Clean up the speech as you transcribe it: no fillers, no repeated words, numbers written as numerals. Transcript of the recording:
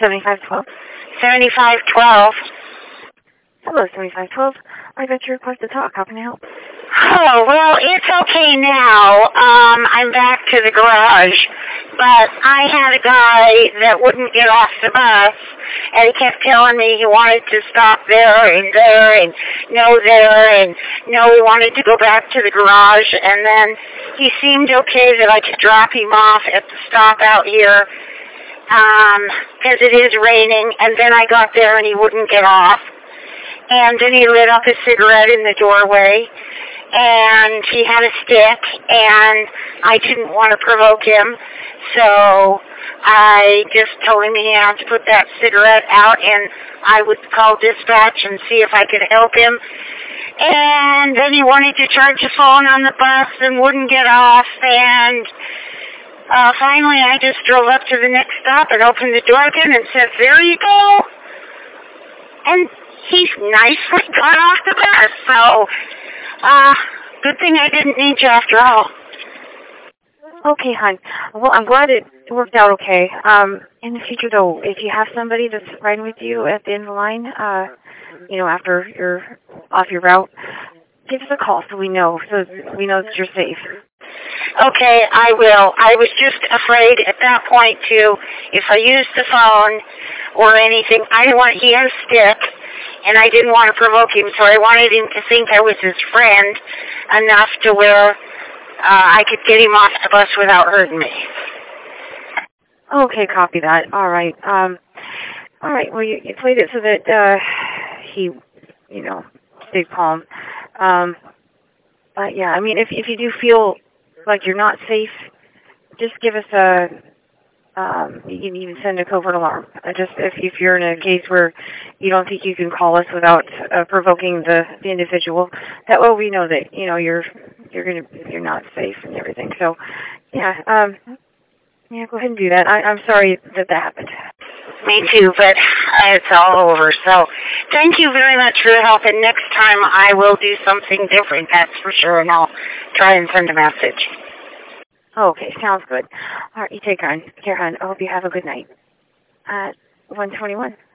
7512. 7512. Hello, 7512. I got your request to talk. How can I help? Oh, well, it's okay now. I'm back to the garage. But I had a guy that wouldn't get off the bus, and he kept telling me he wanted to stop there, and no there, and no, he wanted to go back to the garage, and then he seemed okay that I could drop him off at the stop out here, because it is raining, and then I got there and he wouldn't get off. And then he lit up a cigarette in the doorway, and he had a stick, and I didn't want to provoke him, so I just told him he had to put that cigarette out, and I would call dispatch and see if I could help him. And then he wanted to charge the phone on the bus and wouldn't get off, and finally I just drove up to the next stop and opened the door again and said, "There you go." And he nicely got off the bus, so good thing I didn't need you after all. Okay, hon. Well, I'm glad it worked out okay. In the future, though, if you have somebody that's riding with you at the end of the line, after you're off your route, give us a call so we know that you're safe. Okay, I will. I was just afraid at that point, too, if I used the phone or anything, he had a stick, and I didn't want to provoke him, so I wanted him to think I was his friend enough to where I could get him off the bus without hurting me. Okay, copy that. All right. All right, well, you played it so that he, stayed calm. But, yeah, I mean, if you do feel like you're not safe, just give us you can even send a covert alarm. Just if you're in a case where you don't think you can call us without provoking the individual, that way we know that you're not safe and everything. So, yeah, go ahead and do that. I'm sorry that happened. Me too, but it's all over. So, thank you very much for your help. And next time I will do something different, that's for sure. And I'll try and send a message. Okay, sounds good. All right, you take care, hon. I hope you have a good night. 121.